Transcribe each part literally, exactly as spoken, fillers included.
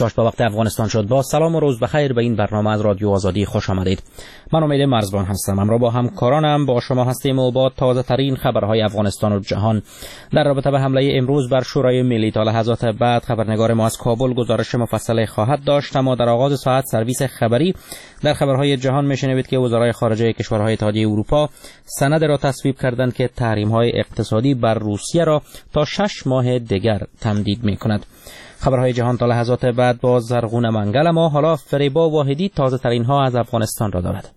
چهار به وقت افغانستان شد. با سلام و روز بخیر به این برنامه از رادیو آزادی خوش آمدید. من امید مرزبان هستم. همراه با همکارانم با شما هستیم و با تازه ترین خبرهای افغانستان و جهان. در رابطه به حمله امروز بر شورای ملی تا لحظات بعد خبرنگار ما از کابل گزارش مفصل خواهد داشت، اما در آغاز ساعت سرویس خبری در خبرهای جهان میشنوید که وزرای خارجه کشورهای اتحادیه اروپا سند را تصویب کردند که تحریم‌های اقتصادی بر روسیه را تا شش ماه دیگر تمدید می‌کند. خبرهای جهان تا لحظات بعد با زرغون منگل، ما حالا فریبا واحدی تازه ترین ها از افغانستان را دارد.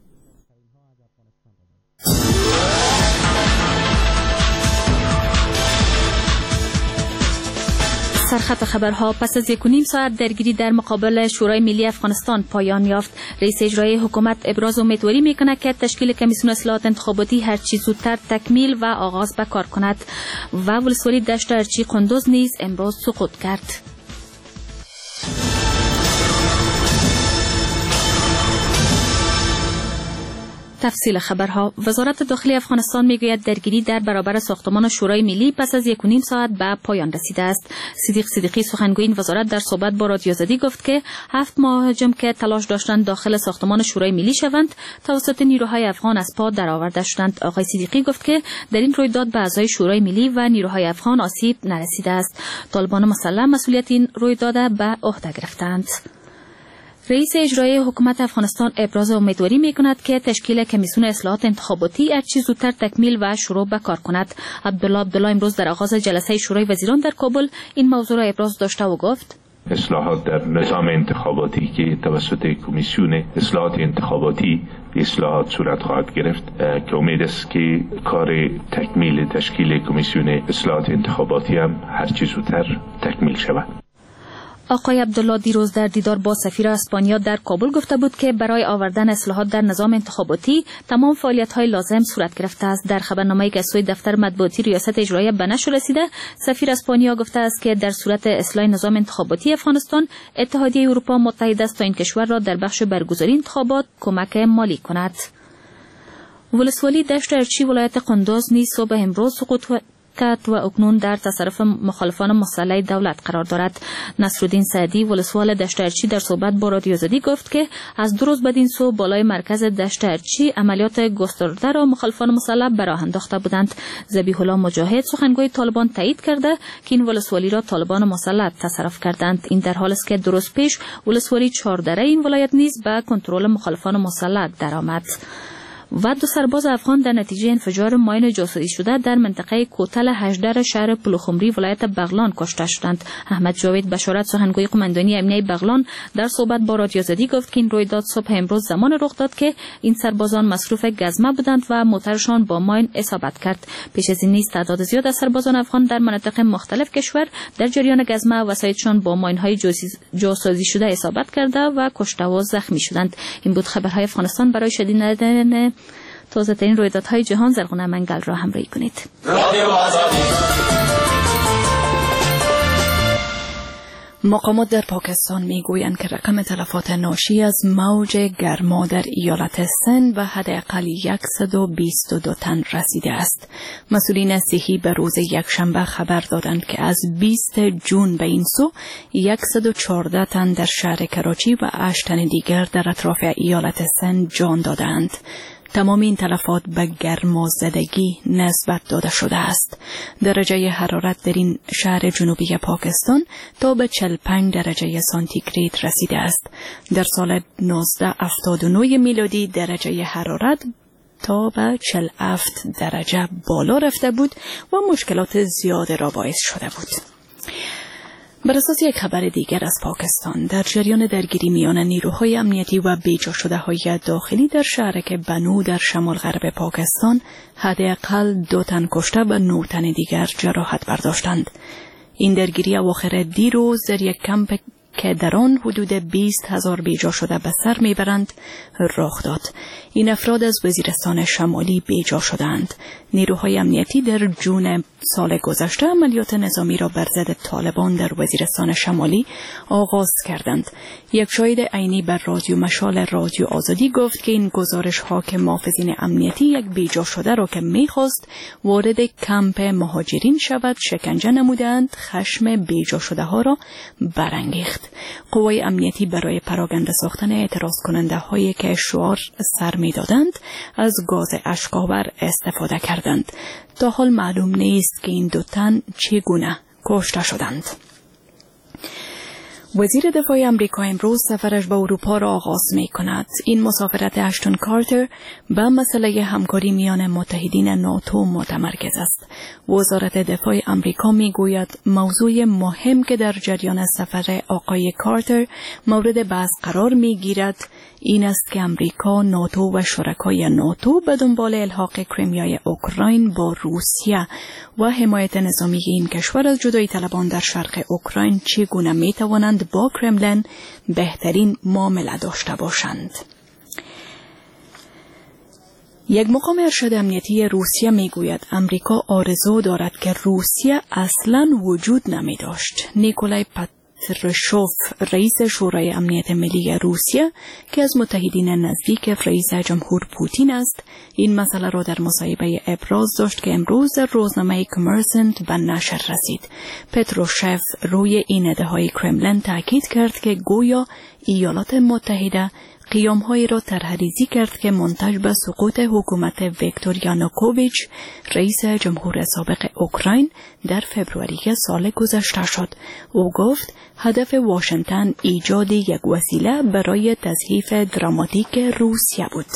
سرخط خبرها: پس از یک و نیم ساعت درگیری در مقابل شورای ملی افغانستان پایان یافت. رئیس اجرایی حکومت ابراز امیدواری میکند که تشکیل کمیسیون اصلاحات انتخاباتی هر چه زودتر تکمیل و آغاز به کار کند. و ولسوالی دشت ارچی قندوز نیز امروز سقوط کرد. تفصیل خبرها: وزارت داخلی افغانستان میگوید درگیری در برابر ساختمان شورای ملی پس از یک و نیم ساعت به پایان رسیده است. صدیق صدیقی سخنگوی این وزارت در صحبت با رادیو آزادی گفت که هفت مهاجم که تلاش داشتند داخل ساختمان شورای ملی شوند توسط نیروهای افغان از پا درآورده شدند. آقای صدیقی گفت که در این رویداد به اعضای شورای ملی و نیروهای افغان آسیب نرسیده است. طالبان مسلح مسئولیت این رویداد به عهده گرفتند. رئیس اجرایی حکومت افغانستان ابراز امیدواری می‌کند که تشکیل کمیسیون اصلاحات انتخاباتی هر چه زودتر تکمیل و شروع به کار کند. عبدالله عبدالله امروز در آغاز جلسه شورای وزیران در کابل این موضوع را ابراز داشته و گفت: اصلاحات در نظام انتخاباتی که توسط کمیسیون اصلاحات انتخاباتی اصلاحات صورت خواهد گرفت که امید است که کار تکمیل تشکیل کمیسیون اصلاحات انتخاباتی هم هر چه زودتر تکمیل شود. آقای عبدالله دیروز در دیدار با سفیر اسپانیا در کابل گفته بود که برای آوردن اصلاحات در نظام انتخاباتی تمام فعالیت‌های لازم صورت گرفته است. در خبرنامه‌ای که از سوی دفتر مطبوعاتی ریاست اجرایی به نشر رسیده، سفیر اسپانیا گفته است که در صورت اصلاح نظام انتخاباتی افغانستان، اتحادیه اروپا متحد است تا این کشور را در بخش برگزاری انتخابات کمک مالی کند. ولسوالی دشت ارچی ولایت قندوز نیز صبح امروز سقوط و اکنون در تصرف مخالفان مسلح دولت قرار دارد. نصرالدین سعدی ولسوال دشت ارچی در صحبت با رادیو آزادی گفت که از دو روز بدین سو بالای مرکز دشت ارچی عملیات گسترده را مخالفان مسلح به راه انداخته بودند. ذبیح الله مجاهد سخنگوی طالبان تایید کرده که این ولسوالی را طالبان مسلح تصرف کردند. این در حالی است که دو روز پیش ولسوالی چهاردره این ولایت نیز به کنترل مخالفان مسلح درآمد. و دو سرباز افغان در نتیجه انفجار ماین جاسوسی شده در منطقه کوتل هجده شهر پلوخمری ولایت بغلان کشته شدند. احمد جاوید بشارت سخنگوی قماندانی امنیه بغلان در صحبت با رادیو آزادی گفت که این رویداد صبح امروز زمان رخ داد که این سربازان مصروف گزمه بودند و موترشان با ماین اصابت کرد. پیش از این نیز تعداد زیاد از سربازان افغان در مناطق مختلف کشور در جریان گزمه وسایدشان با ماین‌های جاسوسی شده اصابت کرده و کشته و زخمی شدند. این بود خبرهای افغانستان. برای شنیدن تازه ترین رویدادهای جهان زرغون منگل را همراهی کنید. مقامات در پاکستان میگویند که رقم تلفات ناشی از موج گرما در ایالت سند به حداقل صد و بیست و دو تن رسیده است. مسئولین صحی به روز یکشنبه خبر دادند که از بیست جون به این سو صد و چهارده تن در شهر کراچی و هشت تن دیگر در اطراف ایالت سند جان دادند. تمام این تلفات به گرمازدگی نسبت داده شده است. درجه حرارت در این شهر جنوبی پاکستان تا به چهل و پنج درجه سانتیگراد رسیده است. در سال نوزده هفتاد و نه میلادی درجه حرارت تا به چهل و هفت درجه بالا رفته بود و مشکلات زیاد را باعث شده بود. بر اساس یک خبر دیگر از پاکستان، در جریان درگیری میان نیروهای امنیتی و بیجا شده های داخلی در شهرک بنو در شمال غرب پاکستان حداقل دو تن کشته و نه تن دیگر جراحت برداشتند. این درگیری اواخر دیروز در یک کمپ که در آن حدود بیست هزار بیجا شده به سر میبرند رخ داد. این افراد از وزیرستان شمالی بیجا شدند. نیروهای امنیتی در جون سال گذشته عملیات نظامی را بر ضد طالبان در وزیرستان شمالی آغاز کردند. یک شاهد عینی بر رادیو مشال رادیو آزادی گفت که این گزارش ها که محافظین امنیتی یک بیجا شده را که میخواست وارد کمپ مهاجرین شود شکنجه نمودند، خشم بیجا شده ها را برانگیخت. گفت قوای امنیتی برای پراگنده ساختن اعتراض کننده هایی که شعار سر می دادند از گاز اشک‌آور استفاده کردند. تا حال معلوم نیست که این دو تن چگونه کشته شدند. وزیر دفاع آمریکا امروز سفرش به اروپا را آغاز می کند. این مسافرت اشتون کارتر به مسئله همکاری میان متحدین ناتو متمرکز است. وزارت دفاع آمریکا می گوید موضوع مهم که در جریان سفر آقای کارتر مورد بحث قرار می گیرد این است که آمریکا، ناتو و شرکای ناتو به دنبال الحاق کریمیای اوکراین با روسیه و حمایت نظامی این کشور از جدایی طلبان در شرق اوکراین چگونه می توانند با کرملن بهترین معامله داشته باشند. یک مقام ارشد امنیتی روسیه می گوید امریکا آرزو دارد که روسیه اصلاً وجود نمی داشت. نیکولای پتروشوف، رئیس شورای امنیت ملی روسیه که از متحدین نزدیک رئیس جمهور پوتین است، این مسئله را در مصاحبه ابراز داشت که امروز در روزنامه کامرسنت به نشر رسید. پتروشوف روی این ادعای کرملن تاکید کرد که گویا ایالات متحده قیام‌هایی را طرح‌ریزی کرد که منتج به سقوط حکومت ویکتور یانوکوویچ، رئیس جمهور سابق اوکراین، در فبروری سال گذشته شد. او گفت هدف واشنگتن ایجاد یک وسیله برای تضعیف دراماتیک روسیه بود.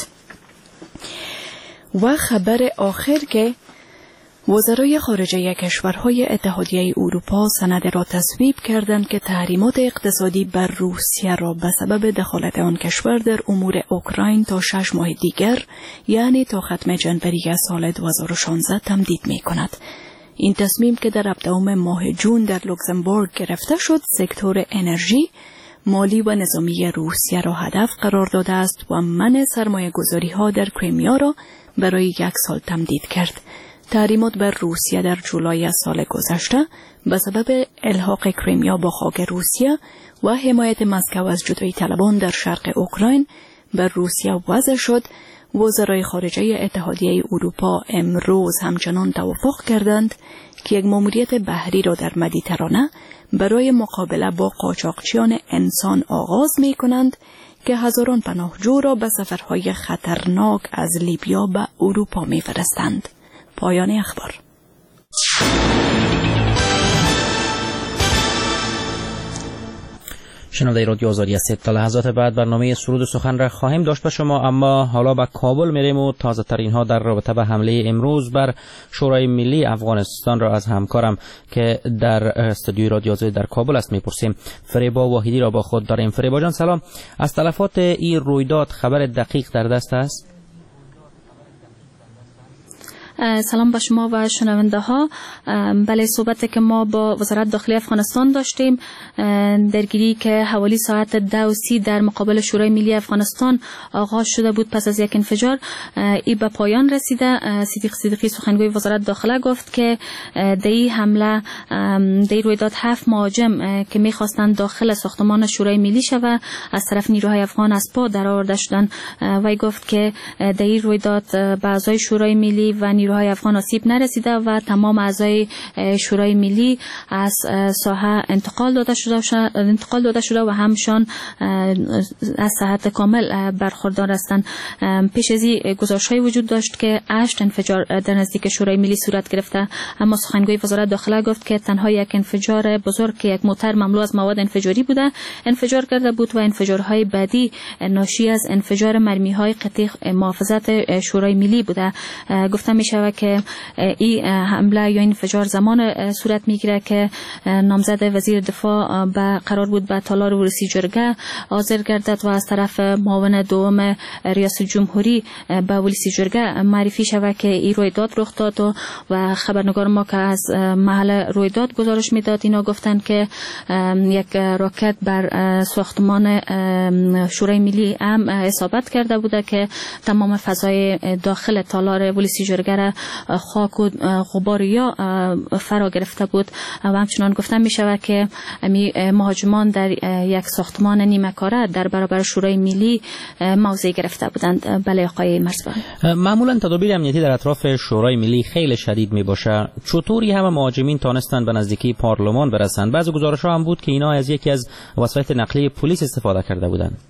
و خبر آخر که وزرای خارجه کشورهای اتحادیه اروپا سند را تصویب کردند که تحریمات اقتصادی بر روسیه را به سبب دخالت آن کشور در امور اوکراین تا شش ماه دیگر، یعنی تا ختم جنوری سال دو هزار و شانزده تمدید می کند. این تصمیم که در ابتدای ماه جون در لوکزامبورگ گرفته شد، سکتور انرژی، مالی و نظامی روسیه را هدف قرار داده است و منع سرمایه گذاری ها در کریمیا را برای یک سال تمدید کرد. تحریمات بر روسیه در جولای سال گذشته به سبب الحاق کریمیا با خاک روسیه و حمایت مسکو از جدایی طلبان در شرق اوکراین بر روسیه وضع شد. وزرای خارجه اتحادیه اروپا امروز همچنان توافق کردند که یک ماموریت بحری را در مدیترانه برای مقابله با قاچاقچیان انسان آغاز می کنند که هزاران پناهجو را به سفرهای خطرناک از لیبیا به اروپا می فرستند. پایان اخبار. شنونده رادیو آزادی هستید. تا لحظات بعد برنامه سرود و سخن را خواهیم داشت با شما، اما حالا به کابل میریم و تازه ترین ها در رابطه به حمله امروز بر شورای ملی افغانستان را از همکارم که در استودیوی رادیو آزادی در کابل است میپرسیم. فریبا واحدی را با خود داریم. فریبا جان سلام. از تلفات این رویداد خبر دقیق در دست است؟ سلام به شما و شنونده ها. بله، صحبتی که ما با وزارت داخلی افغانستان داشتیم، درگیری که حوالی ساعت ده و سی در مقابل شورای ملی افغانستان آغاز شده بود پس از یک انفجار، این به پایان رسیده. صدیق صدیقی سخنگوی وزارت داخله گفت که در این حمله، در این رویداد هفت مهاجم که میخواستند داخل ساختمان شورای ملی شود از طرف نیروهای افغان از پا در آورده شدند. وی گفت که در این رویداد به اعضای شورای ملی و نیروهای افغان آسیب نرسیده و تمام اعضای شورای ملی از ساحه انتقال داده شده انتقال داده شده و همشان از صحت کامل برخوردار هستند. پیش از این گزارش‌های وجود داشت که هشت انفجار در نزدیک شورای ملی صورت گرفته، اما سخنگوی وزارت داخله گفت که تنها یک انفجار بزرگ که یک موتر مملو از مواد انفجاری بوده انفجار کرده بود و انفجارهای بعدی ناشی از انفجار مرمی‌های قطعی محافظت شورای ملی بوده. گفته می شود که این حمله یا انفجار زمان صورت میگیره که نامزد وزیر دفاع به قرار بود به تالار ولسی جرگه حاضر گردد و از طرف معاون دوم ریاست جمهوری به ولسی جرگه معرفی شود که این رویداد رخ داد و خبرنگار ما که از محل رویداد گزارش میداد اینا گفتند که یک راکت بر ساختمان شورای ملی هم اصابت کرده بوده که تمام فضای داخل تالار ولسی جرگه به خاک و غبار یا فرا گرفته بود و همچنان گفتن می شود که مهاجمان در یک ساختمان نیمه کاره در برابر شورای ملی موضع گرفته بودند. بله آقای مرزبان. معمولا تدابیر امنیتی در اطراف شورای ملی خیلی شدید می باشه. چطوری همه مهاجمین تانستند به نزدیکی پارلمان برسند؟ بعضی گزارش‌ها هم بود که اینا از یکی از وسایل نقلیه پلیس استفاده کرده بودند.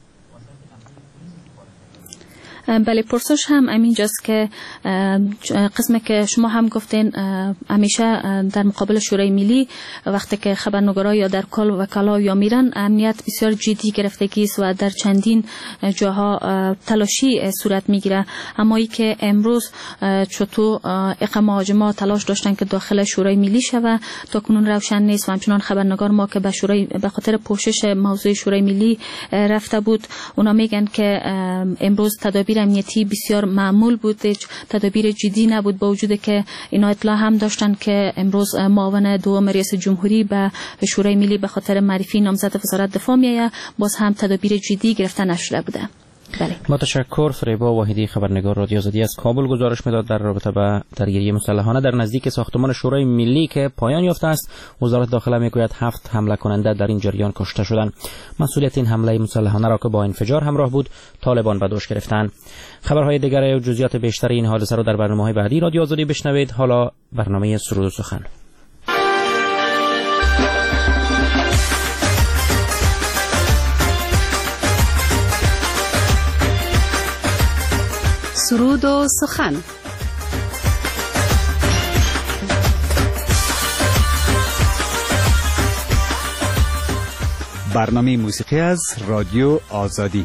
بله پرسش هم همینجاست که قسمی که شما هم گفتین همیشه در مقابل شورای ملی وقتی که خبرنگارا یا در کال و کلا یا میرن امنیت بسیار جدی گرفتگی است و در چندین جاها تلاشی صورت میگیره، اما ای که امروز چطور اقام مهاجما تلاش داشتن که داخل شورای ملی شوه تا کنون روشن نیست و همچنان خبرنگار ما که به شورای به خاطر پوشش موضوع شورای ملی رفته بود اونا میگن که امروز تدابیر امنیتی بسیار معمول بود، تدابیر جدی نبود، با وجود که اینا اطلاع هم داشتن که امروز معاون دوم رئیس جمهوری به شورای ملی به خاطر معرفی نامزد وزارت دفاع میآید، باز هم تدابیر جدی گرفته نشده بوده. بله. متشکر. فریبا واحدی خبرنگار رادیو آزادی از کابل گزارش میداد در رابطه با درگیری مسلحانه در نزدیک ساختمان شورای ملی که پایان یافته است. وزارت داخله میگوید هفت حمله کننده در این جریان کشته شدند. مسئولیت این حمله مسلحانه را که با انفجار همراه بود طالبان به دوش گرفتند. خبرهای دیگر و جزئیات بیشتر این حادثه را در برنامه‌های بعدی رادیو آزادی بشنوید. حالا برنامه سرود و سخن. سرود و سخن. برنامه موسیقی از رادیو آزادی.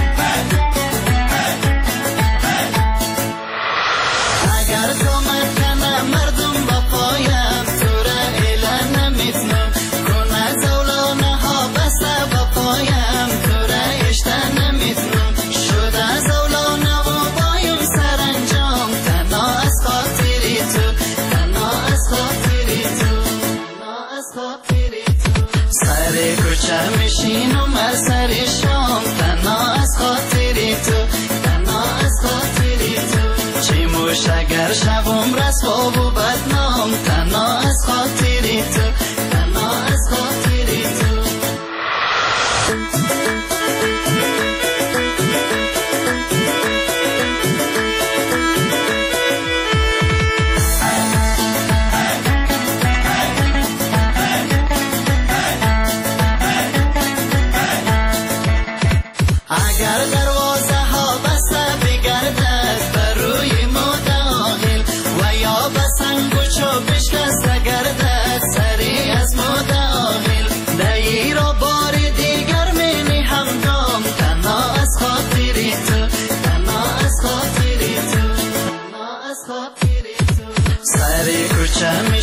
اگر تو من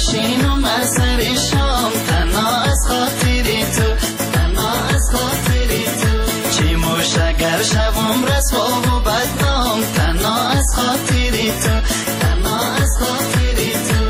نشینم از سر شام تنها از خاطری تو تنها از خاطری تو چی موش اگر شبم رسوا و بدنام تنها از خاطری تو تنها از خاطری تو.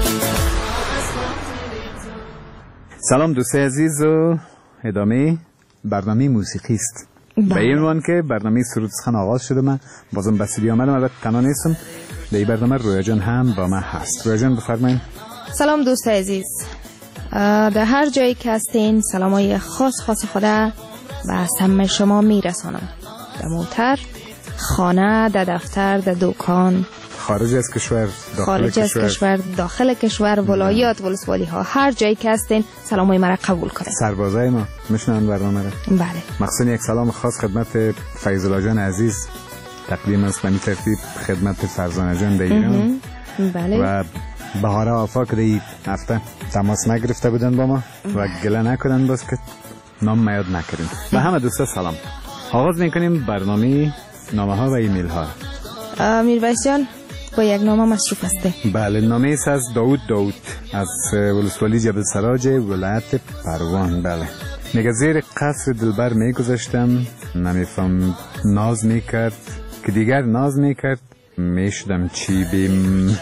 سلام دوستای عزیز و ادامه برنامه موسیقی است. به این عنوان که برنامه سرود سخن آغاز شده. من بازم بسیاری آمدم، البته تنها نیستم. در این برنامه رویا جان هم با من هست. رویا جان بفرمایید. سلام دوست عزیز، در هر جایی که هستین سلامای خاص خاص خدا و همه شما میرسانم. در موتر، خانه، در دفتر، در دکان، خارج از کشور، داخل خارج از کشور. کشور، داخل کشور، ولایات، ولسوالی ها، هر جایی که هستین سلامای مرا قبول کنید. سربازای ما میشنن برنامه را. بله. مخصوصا یک سلام خاص خدمت فیض الله جان عزیز تقدیم است به این ترتیب خدمت فرزانه جان در ایران. بله. و بهاره آفا که این هفته تماس نگرفته بودن با ما و گله نکردن باز که نام میاد نکردیم. و همه دوستا سلام. آغاز میکنیم برنامه نامه ها و ایمیل ها. میرویس جان با یک نامه مصروف هسته. بله، نامه است از داود داود از ولسوالی جبل سراج ولایت پروان. بله، میگه زیر قصر دلبر میگذاشتم، نمیفهم ناز میکرد که دیگر ناز میکرد، میشدم چی بیم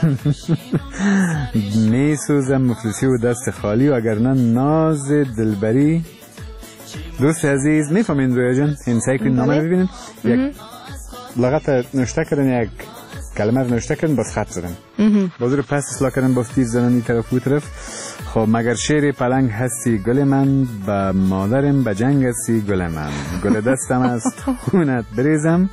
میسوزم مفلسی و دست خالی و اگر نه ناز دلبری. دوست عزیز میفهمین رویا جان؟ این سعی کنین نامه ببینین. یک لغت نوشته کردن، یک کلمه رو نوشته کردن، باز خط زدن، باز رو پس اصلاح کردن، باز تیر زدن این طرف و طرف. خب مگر شیر پلنگ هستی گل من، با مادرم به جنگ هستی گل من، گل دستم است خونت بریزم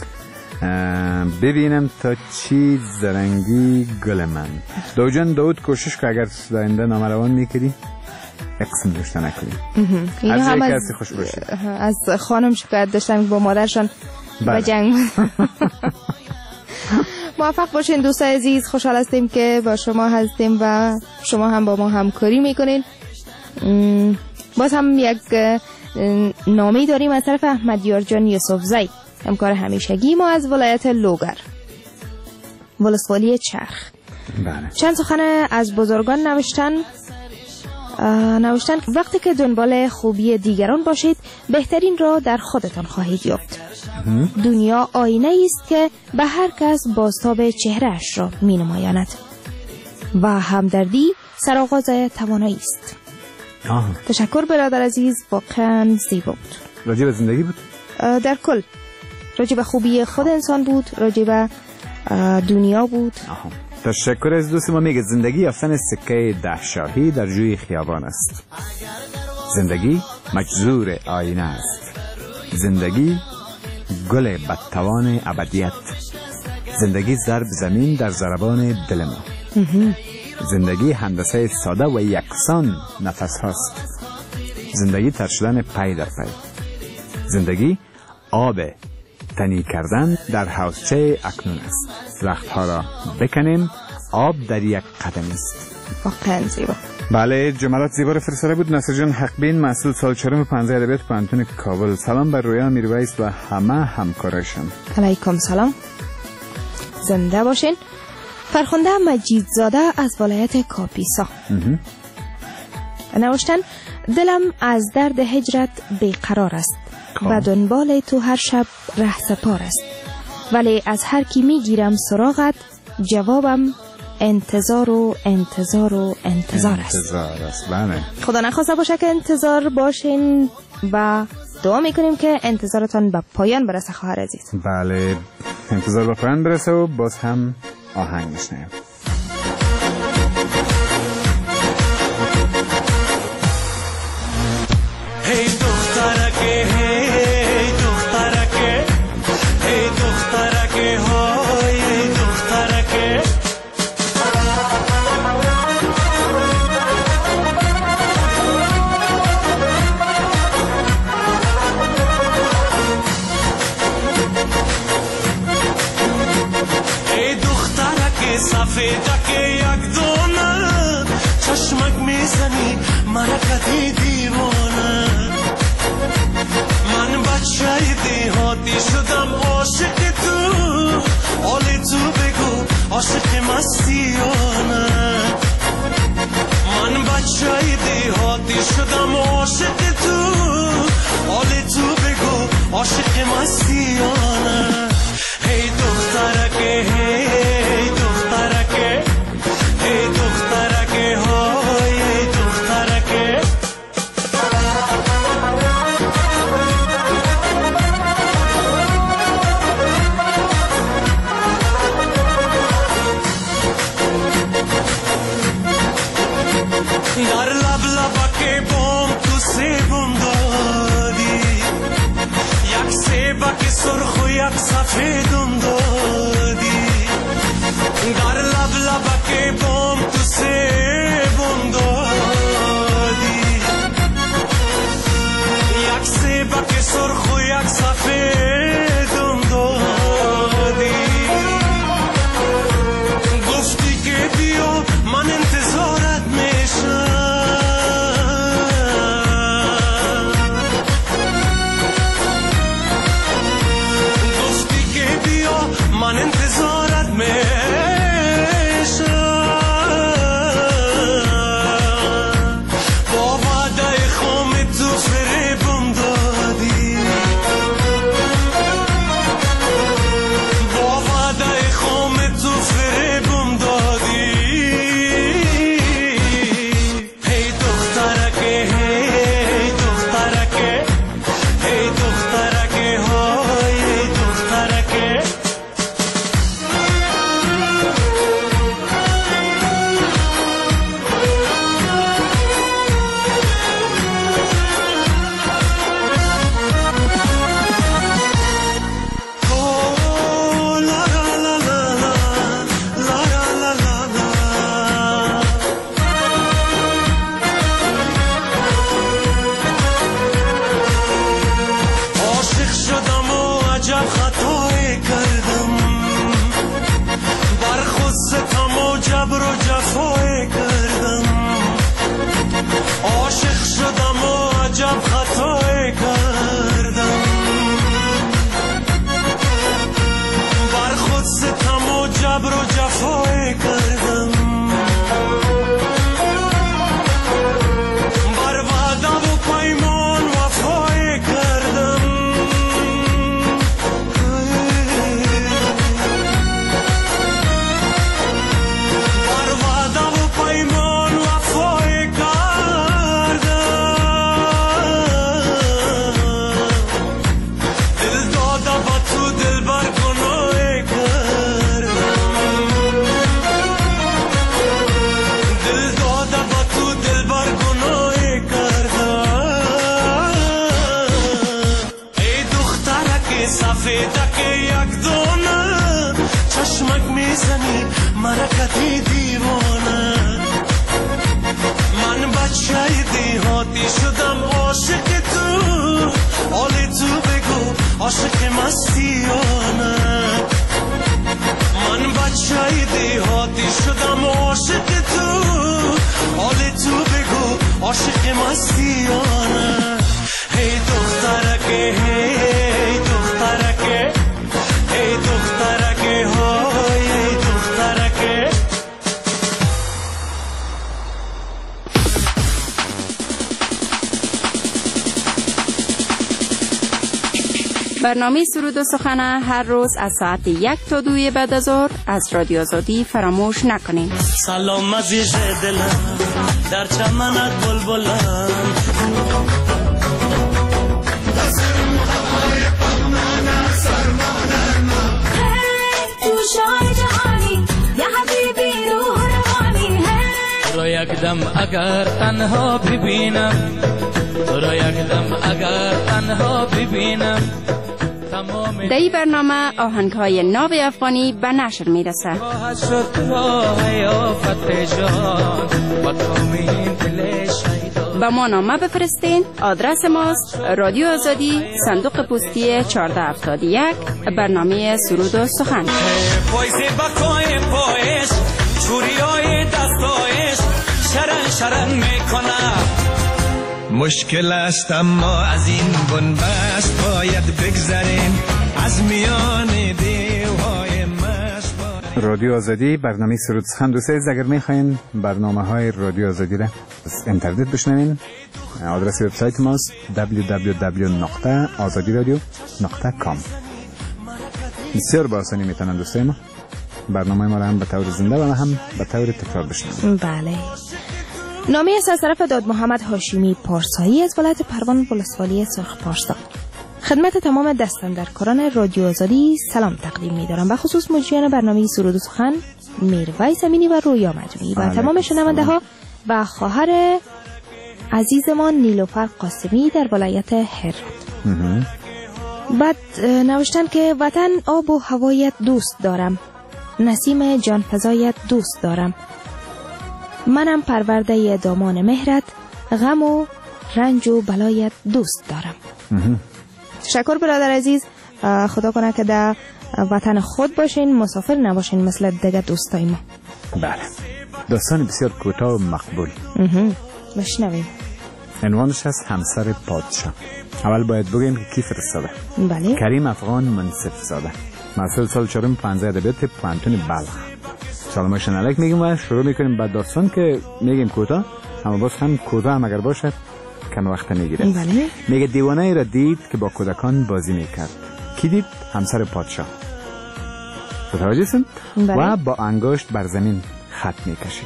ببینم تا چی زرنگی گل من. دو جان داود کوشش که اگر داینده نامه روان میکردی اقسم نوشته نکنی. این هم از, خوش باشید. از خانم شکایت داشتم با مادرشان به جنگ. موفق باشین دوست عزیز، خوشحال هستیم که با شما هستیم و شما هم با ما همکاری میکنین. باز هم یک نامه داریم از طرف احمدیار جان یوسفزی، همکار همیشگی ما از ولایت لوگر ولسوالی چرخ. بله. چند سخن از بزرگان نوشتن نوشتن وقتی که دنبال خوبی دیگران باشید بهترین را در خودتان خواهید یافت. دنیا آینه است که به هر کس بازتاب چهرهش را می نمایاند و همدردی سرآغاز توانایی است. آه. تشکر برادر عزیز، واقعا زیبا بود. راجع به زندگی بود؟ در کل راجع به خوبی خود انسان بود، راجع به دنیا بود. آها. تشکر از دوست ما. میگه زندگی یافتن سکه ده شاهی در جوی خیابان است. زندگی مجذور آینه است. زندگی گل بدتوان ابدیت. زندگی ضرب زمین در ضربان دل ما. زندگی هندسه ساده و یکسان نفس هاست. زندگی تر شدن پی در پی. زندگی آب تنی کردن در حوضچه اکنون است. درختها را بکنیم، آب در یک قدم است. واقعا زیبا. بله، جملات زیبا رو فرستاده بود ناصر جان حقبین، مسئول سال چهارم پانزده ادبیات پانتون کابل. سلام بر رویا میرویس و همه همکارشان. علیکم سلام، زنده باشین. فرخنده مجید زاده از ولایت کاپیسا نوشتن دلم از درد هجرت بیقرار است و دنبال تو هر شب ره سپار است، ولی از هر کی میگیرم سراغت جوابم انتظار و انتظار و انتظار است. انتظار است. بله. خدا نخواسته باشه که انتظار باشین و دعا میکنیم که انتظارتان به پایان برسه خواهر عزیز. بله، انتظار به پایان برسه و باز هم آهنگ میشنیم. هی دخترکه هی دخترکه هی دخترکه های هی دخترکه هی دخترکه سفیدکه یک دونه چشمک میزنی مرکتی دیوانه من بچه دیهاتی شدم عاشق تو حال تو بگو عاشق مستیانه بچه‌ای دیهاتی شدم عاشق تو، حال تو بگو عاشق مستی یا نه. هی دخترکه هی دخترکه هی دخترکه های هی دخترکه. در لب لبکه بام تو سیبم دادی، یک سیبک سرخ و یک سفیدم دادی. در لب لبکه بام تو سیبم دادی، یک سیبک سرخ و یک سفیدم دادی. گفتی که بیا من انتظارت میشم، گفتی که بیا من انتظارت میشم. با وعده خام تو فریبم دادی، با وعده خام تو فریبم دادی. هی دخترکه هی دخترکه هی دخترکه های هی دخترکه. Oh, la la la la la, la la la la la. عاشق شدم و عجب خطایی کردم، بر خود ستم و جبر و جفایی کردم. عاشق شدم و عجب خطایی کردم، بر خود ستم و جبر و جفایی کردم. بر وعده و پیمان وفایی کردم. بر وعده و پیمان وفایی کردم. دل داده با تو دل بر گناهی کردم. دل داده با تو دل بر گناهی کردم. ای دخترک سفیدک یک دانه، چشمک میزنی مرکتی دیوانه. من بچه دیهاتی شدم عاشق تو، حال تو بگو عاشق مستی یا نه. من بچه دیهاتی شدم عاشق تو، حال تو بگو عاشق مستی یا نه. هی دخترکه هی دخترکه هی دخترکه های هی دخترکه. برنامه سرود و سخن هر روز از ساعت یک تا دوی بعد از ظهر از رادیو آزادی فراموش نکنین. سلام عزیز دلم در چمنت بلبلم، را یک دم اگر تنها ببینم، را یک دم اگر تنها ببینم. در این برنامه آهنگ‌های ناب افغانی به نشر میرسه. به ما نامه بفرستین. آدرس ماست رادیو آزادی، صندوق پستی چهارده هفتاد و یک، برنامه سرود و سخن. مشکل است اما از این بنبست باید بگذریم، از میان دیوهای مست. رادیو آزادی برنامه سرود سخن. دوستان اگر میخواین برنامه های رادیو آزادی را از اینترنت بشنوین، آدرس وبسایت ماست دبلیو دبلیو دبلیو نقطه آزادی رادیو نقطه کام. بسیار با آسانی میتونن دوستان ما برنامه ما را هم به طور زنده و هم به طور تکرار بشنوین. بله. نامه است از طرف داد محمد هاشمی پارسایی از ولایت پروان ولسوالی سرخ پارسا. خدمت تمام دستاندرکاران رادیو آزادی سلام تقدیم می‌دارم، به خصوص مجریان برنامه سرود و سخن میرویس امینی و رویا مجمعی و تمام شنونده ها و خواهر عزیزمان نیلوفر قاسمی در ولایت هرات. بعد نوشتن که وطن آب و هوایت دوست دارم، نسیم جانفزایت دوست دارم، منم پرورده دامان مهرت، غم و رنج و بلایت دوست دارم. تشکر برادر عزیز، خدا کنه که در وطن خود باشین، مسافر نباشین مثل دیگه دوستای ما. بله، داستان بسیار کوتاه و مقبول. بشنویم. عنوانش از همسر پادشاه. اول باید بگیم که کی فرستاده. بله. کریم افغان منصف زاده، محصل سال چهارم پانزده ادبیات پانتون بلخ. سلام علیکم میگیم و شروع میکنیم با داستان که میگیم کوتاه، اما باز هم کوتاه هم اگر باشه کم وقت نگیره. بله. میگه دیوانه ای را دید که با کودکان بازی میکرد. کی دید؟ همسر پادشاه. متوجه هستین؟ بله. و با انگشت بر زمین خط میکشید.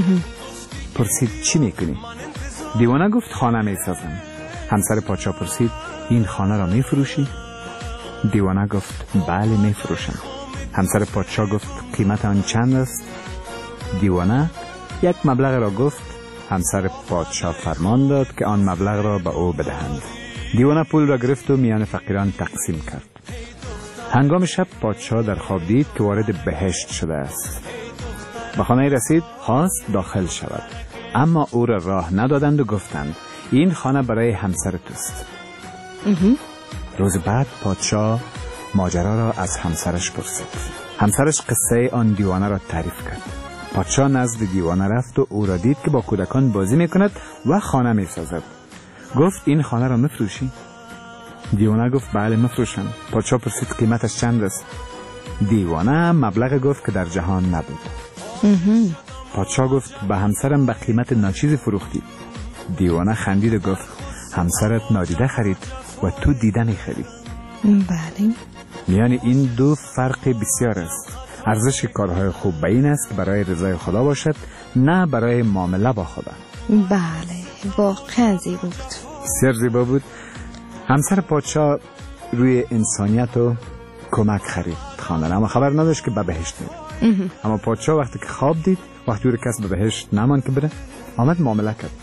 پرسید چی میکنی؟ دیوانه گفت خانه میسازم. همسر پادشاه پرسید این خانه را میفروشی؟ دیوانه گفت بله میفروشم. همسر پادشاه گفت قیمت آن چند است؟ دیوانه یک مبلغ را گفت. همسر پادشاه فرمان داد که آن مبلغ را به او بدهند. دیوانه پول را گرفت و میان فقیران تقسیم کرد. هنگام شب پادشاه در خواب دید که وارد بهشت شده است. به خانه رسید، خواست داخل شود، اما او را راه ندادند و گفتند این خانه برای همسر توست. روز بعد پادشاه ماجرا را از همسرش پرسید. همسرش قصه آن دیوانه را تعریف کرد. پادشاه نزد دیوانه رفت و او را دید که با کودکان بازی میکند و خانه میسازد. گفت این خانه را میفروشی؟ دیوانه گفت بله میفروشم. پادشاه پرسید قیمتش چند است؟ دیوانه مبلغ گفت که در جهان نبود. پادشاه گفت به همسرم به قیمت ناچیزی فروختی. دیوانه خندید و گفت همسرت نادیده خرید و تو دیده میخری. بله. میان این دو فرق بسیار است. ارزش کارهای خوب به این است که برای رضای خدا باشد، نه برای معامله با خدا. بله، واقعا زیبا بود. بسیار زیبا بود. همسر پادشاه روی انسانیت و کمک خرید خانه، اما خبر نداشت که به بهشت میره. اما پادشاه وقتی که خواب دید، وقتی او کس به بهشت نمان که بره، آمد معامله کرد.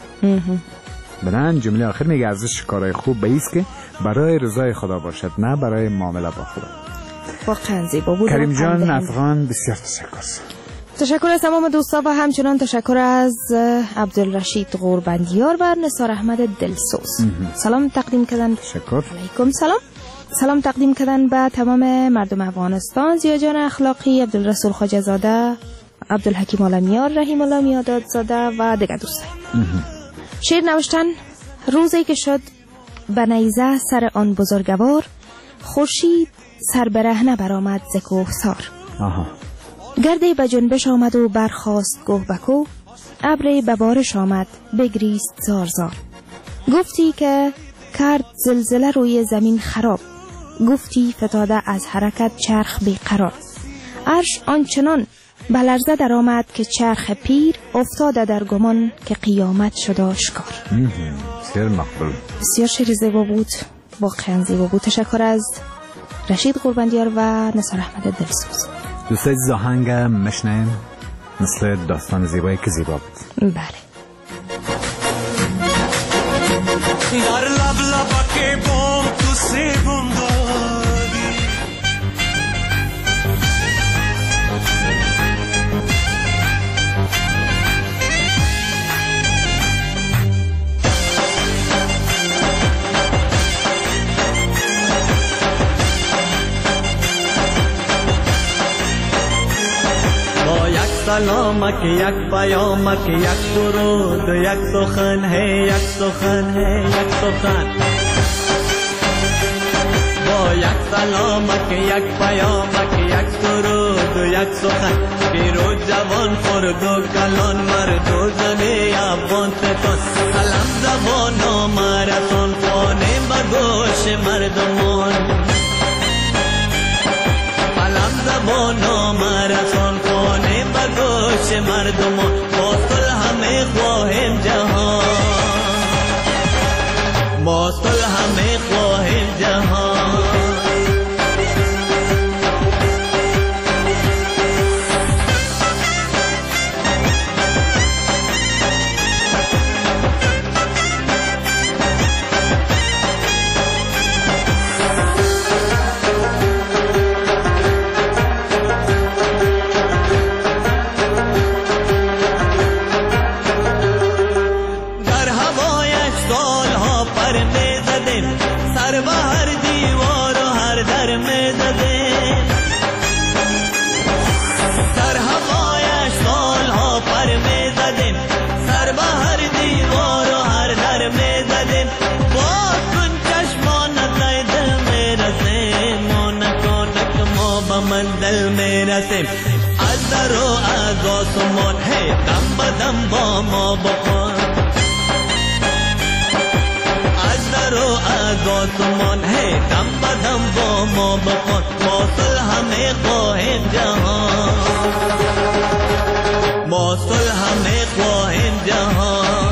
بنان جمله آخر میگه ارزش کارهای خوب به ایست که برای رضای خدا باشد، نه برای معامله با خدا. واقعا زیبا بود. کریم جان افغان بسیار تشکر. تشکر از تمام دوستا و همچنان تشکر از عبدالرشید قربندیار و نثار احمد دلسوز. سلام تقدیم کردن. تشکر. علیکم سلام. سلام تقدیم کردن به تمام مردم افغانستان، زیاجان اخلاقی، عبدالرسول خواجه زاده، عبدالحکیم عالمیار، رحیم الله میاداد زاده و دیگر دوستان. شعر نوشتن. روزی که شد به نیزه سر آن بزرگوار، خورشید سر برهنه برآمد ز کوهسار. آها. گردی به جنبش آمد و برخاست گه بکو، ابری به بارش آمد بگریست زار زار. گفتی که کرد زلزله روی زمین خراب، گفتی فتاده از حرکت چرخ بیقرار. عرش آنچنان به لرزه در آمد که چرخ پیر، افتاده در گمان که قیامت شد آشکار. بسیار مقبول. بسیار شعر زیبا بود، واقعا زیبا بود. تشکر از رشید قربندیار و نثار احمد دلسوز. دوستای زاهنگ مشنیم مثل داستان زیبایی که زیبا بود. بله. در لب لبک بام تو سیبم دادی، با یک سلامک یک پیامک یک درود یک سخن ہے یک سخن ہے یک سخن، با یک سلامک یک پیامک یک درود سرود و یک سخن پیرو جوان خرد و کلان مرد و زنی افغان ستان سلام زبان و مرسان خانه بگوش مردمان سلام زبان و مرسان خانه بگوش مردمان با صلح همه خواهیم جهان با صلح همه خواهیم جهان منزل میں رسیم از در و از آسمان ہے دم بدم با ما بخوان از در و از آسمان ہے دم بدم با ما بخوان ما صلح ہمیں خواہیم جہان ما صلح ہمیں خواہیم جہان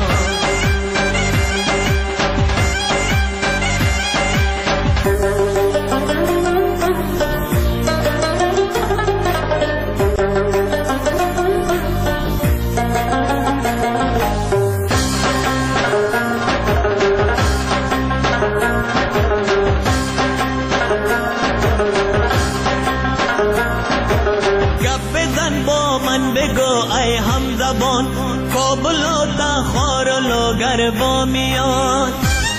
کابلو تا خارلو گربا میاد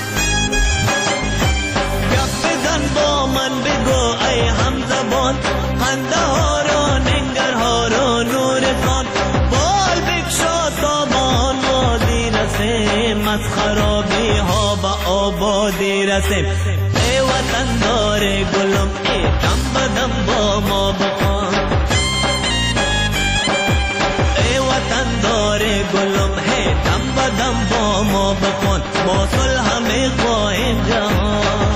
گپ بزن با من بگو ای هم زبان خنده ها رو ننگر ها رو نورستان بال بکشا تا بان وادی رسیم از خرابی ها با آبادی رسیم ای وطن دار گلم ای دم بدم با ما بخوان دار گلم ہے دم بدم با ما بخون ما صلح میں خواہیم جہان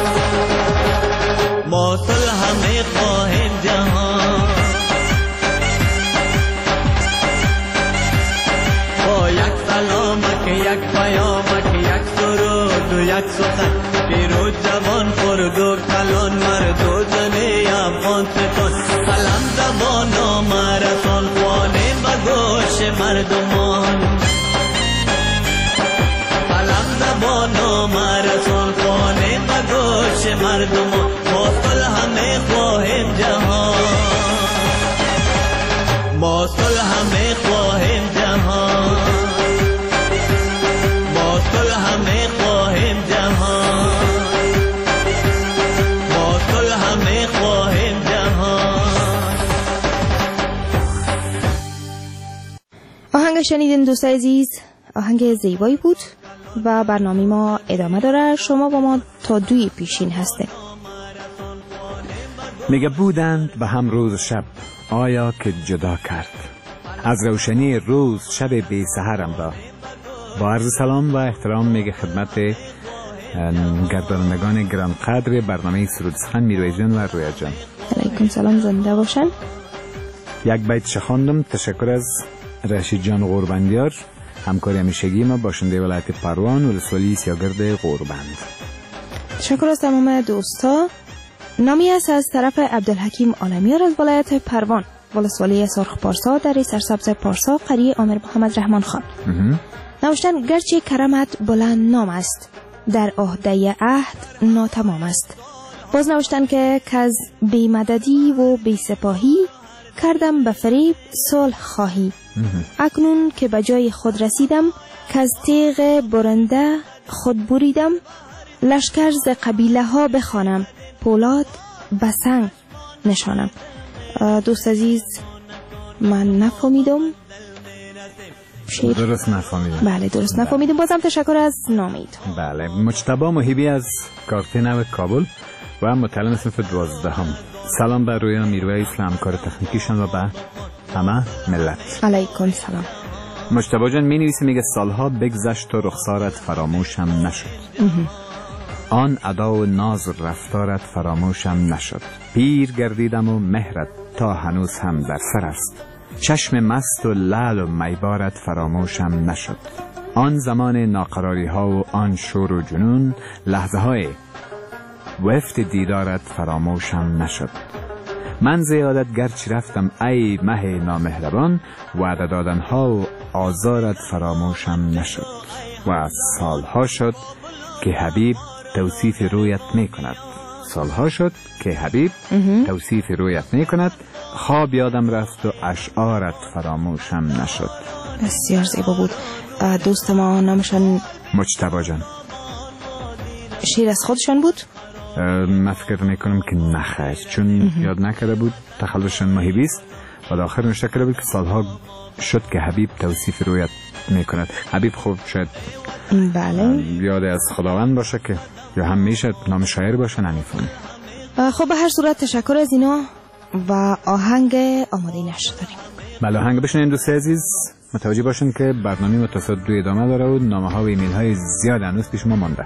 ما صلح میں خواہیم جہان با یک سلامک یک پیامک یک سرود و یک سخن پیرو جوان خرد و کلان مرد و زنی افغان ستان سلام زبان و مرسان خوانه بگوش مردمان سلام زبان و مرسان خوانه بگوش مردمان ما صلح ہمیں خواہیم جہان ما صلح ہمیں خواہیم جہان ما صلح ہمیں خواہیم جہان ما صلح ہمیں خواہیم جہان. آهنگ شنیدین دوستای عزیز، آهنگ زیبایی بود و برنامه ما ادامه داره. شما با ما تا دوی پیشین هستیم. میگه بودند به هم روز شب آیا که جدا کرد از روشنی روز شب بی سحرم را. با عرض سلام و احترام میگه خدمت گردانندگان گرانقدر برنامه سرود سخن میروی جان و رویا جان. علیکم سلام، زنده باشن. یک بیت شخواندم. تشکر از رشید جان قوربندیار، همکاری همیشگی ما، باشنده ولایت پروان ولسوالی سیاگرد قوربند. تشکر از تمام دوستا. نامی است از طرف عبدالحکیم عالمیار از ولایت پروان ولسوالی سرخ پارسا در سرسبز پارسا قریه آمر محمد رحمان خان. نوشتن گرچه کرمت بلند نام است در عهده عهد ناتمام است. باز نوشتن که کز بی مددی و بی سپاهی کردم به فریب صلح خواهی. اکنون که به جای خود رسیدم کز تیغ برنده خود بریدم. لشکر ز قبیله ها بخوانم پولاد بسنگ نشانم. دوست عزیز من نفهمیدم شیر. درست نفهمیدم. بله درست نفهمیدم. بازم تشکر از نامید. بله. مجتبی محیبی از کارت نو کابل و متعلم صنف دوازدهم. سلام بر رویا میرویس و همکار تکنیکیشان و به همه ملت. علیکم سلام. مجتبی جان می نویسه، میگه سالها بگذشت و رخسارت فراموشم نشد. آن ادا و ناز و رفتارت فراموشم نشد. پیر گردیدم و مهرت تا هنوز هم در سر است. چشم مست و لعل و میبارت فراموشم نشد. آن زمان ناقراری ها و آن شور و جنون، لحظه های وفت دیدارت فراموشم نشد. من زیادت گرچه رفتم ای مه نامهربان، وعده دادن ها و آزارت فراموشم نشد. و از سالها شد که حبیب توصیف رویت می کند. سالها شد که حبیب توصیف رویت می کند. خواب یادم رفت و اشعارت فراموشم نشد. بسیار زیبا بود. دوست ما نامشان مجتبی جان. شعر از خودشان بود؟ من فکر میکنم که نخیر، چون یاد نکرده بود تخلصشان محیبی است و داخل نوشته کرده بود که سالها شد که حبیب توصیف رویت میکند. حبیب خوب شاید بله یاد از خداوند باشه که یا هم میشه نام شاعر باشه، نمیفهم. خب به هر صورت تشکر از اینا و آهنگ آماده نشده داریم. بله آهنگ بشنین. دوست عزیز متوجه باشین که برنامه متصل دوی ادامه داره و نامه ها و ایمیل های زیاد هنوز پیش ما مانده.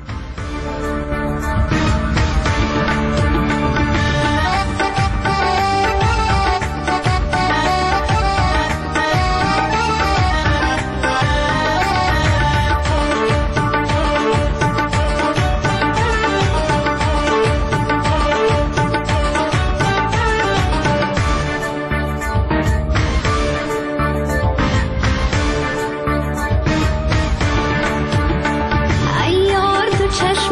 چشم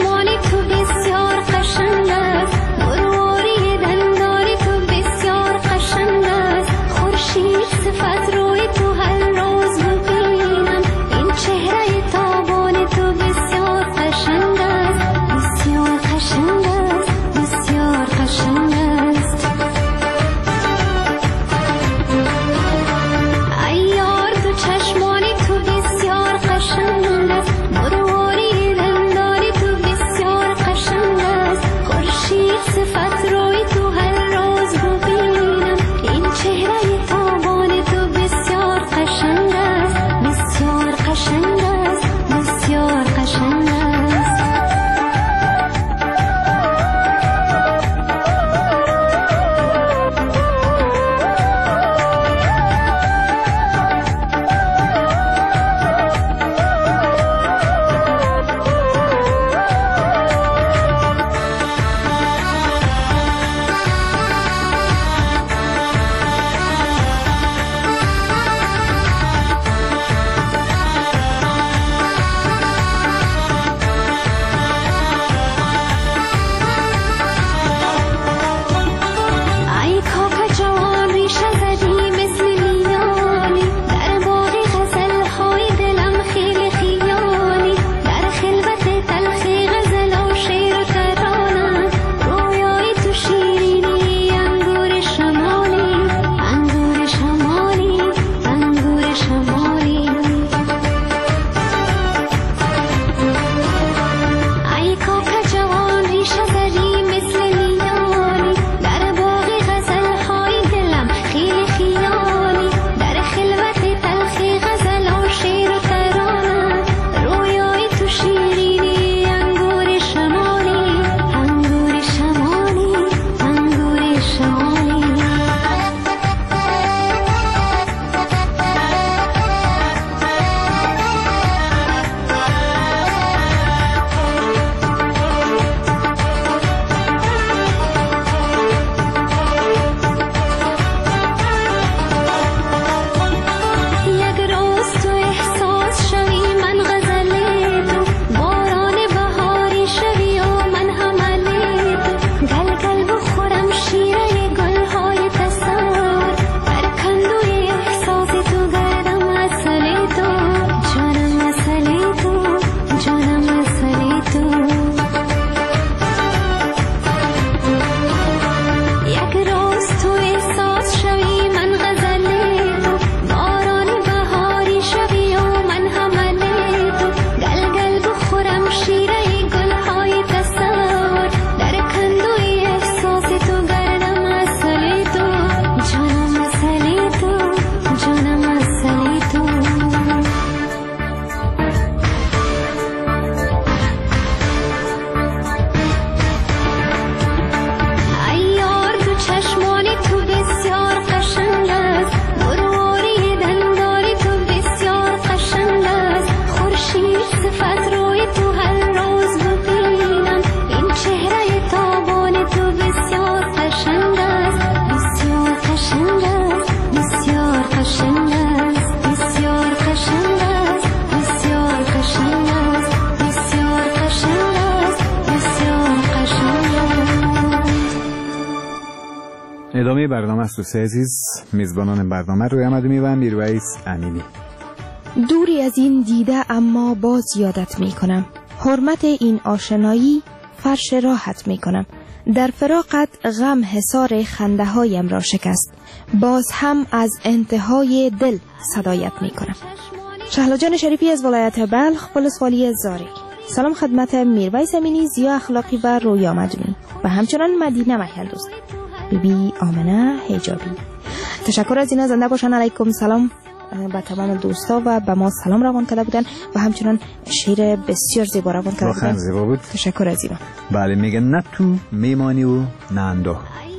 ادامه برنامه است دوست عزیز. میزبانان برنامه روی احمدمی و میرویس امینی. دوری از این دیده اما باز یادت می کنم. حرمت این آشنایی فرش راحت می کنم. در فراقت غم حصار خنده هایم را شکست. باز هم از انتهای دل صدایت می کنم. شهلا جان شریفی از ولایت بلخ، ولسوالی زاری. سلام خدمت میرویس امینی، زیا اخلاقی و رویا مدنی و همچنان مدینه مهندوست، بی بی آمنه حجابی. تشکر از اینا. زنده باشن. علیکم سلام به تمام دوستا و به ما سلام روان کرده بودن و همچنان شعر بسیار زیبا روان کرده بودن. زیبا بود. تشکر از اینا. بله میگن نه تو میمانی و نه اندوه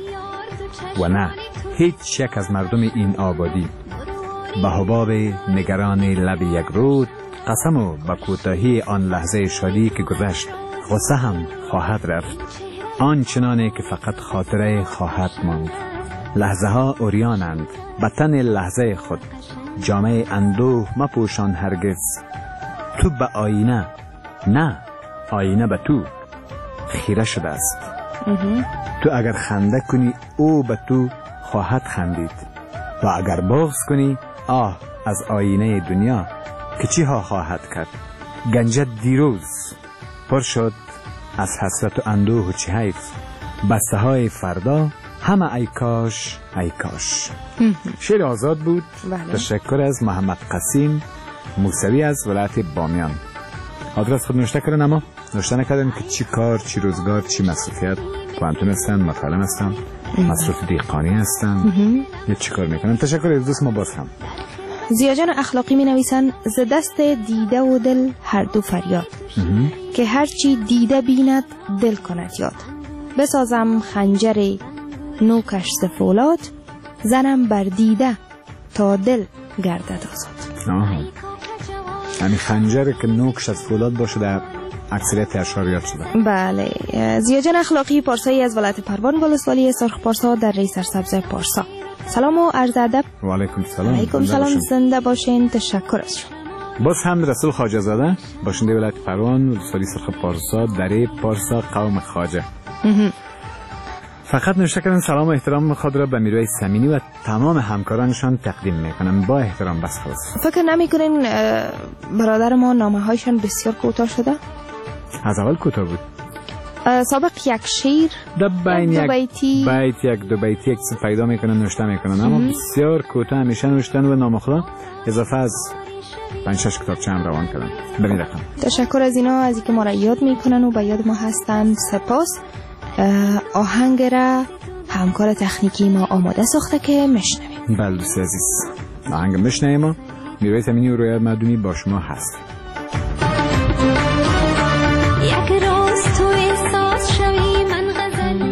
و نه هیچ یک از مردم این آبادی به حباب نگران لب یک رود قسم و به کوتاهی آن لحظه شادی که گذشت غصه هم خواهد رفت، آن چنانه که فقط خاطره خواهد ماند. لحظه ها اوریانند، به تن لحظه خود جامعه اندوه مپوشان هرگز. تو به آینه، نه آینه به تو خیره شده است. تو اگر خنده کنی او به تو خواهد خندید و اگر بغض کنی آه از آینه دنیا که چی ها خواهد کرد. گنجت دیروز پر شد از حسرت و اندوه و چه حیف، بسته های فردا همه ای کاش ای کاش. شعر آزاد بود. بله. تشکر از محمد قسیم موسوی از ولایت بامیان. آدرس خود نوشته کردن اما نوشته نکردن که چی کار، چی روزگار، چی مصروفیت. پانتون هستن، مطالم هستن، مصروف دیقانی هستن یا چی کار میکنن. تشکر از دوست ما باز هم. زیاجان اخلاقی می نویسن ز دست دیده و دل هر دو فریاد که هرچی دیده بیند دل کند یاد. بسازم خنجر نوکش ز فولاد زنم بر دیده تا دل گردد آزاد. آها، یعنی خنجر که نوکش از فولاد باشه در اکثریت اشعار یاد شده. بله. زیاجان اخلاقی پارسایی از ولایت پروان ولسوالی سرخ پارسا در ری سرسبز پارسا. سلام و عرض ادب. و علیکم سلام. علیکم سلام. زنده باشین. تشکر از شما. باز هم رسول خواجه زاده باشنده ولایت پروان ولسوالی سرخ پارسا در ری پارسا قوم خواجه. فقط نوشته کردن سلام و احترام خود را به میرویس امینی و تمام همکارانشان تقدیم میکنم. با احترام بس خلاص. فکر نمیکنین برادر ما نامه هایشان بسیار کوتاه شده؟ از اول کوتاه بود. سابق یک شعر دو بین یک بیتی بیت یک دو بیتی یک چیز پیدا میکنن نوشته میکنن، اما بسیار کوتاه همیشه نوشتن و نامخلا اضافه از پنج شش کتابچه هم روان کردن. ببین رقم. تشکر از اینا، از اینکه ما را یاد میکنن و به یاد ما هستن. سپاس. آهنگ را همکار تکنیکی ما آماده ساخته که مشنویم. بله دوست عزیز، آهنگ مشنویم. ما میرویس امینی و رویا مدنی با شما هست. یک روز تو احساس شوی من غزل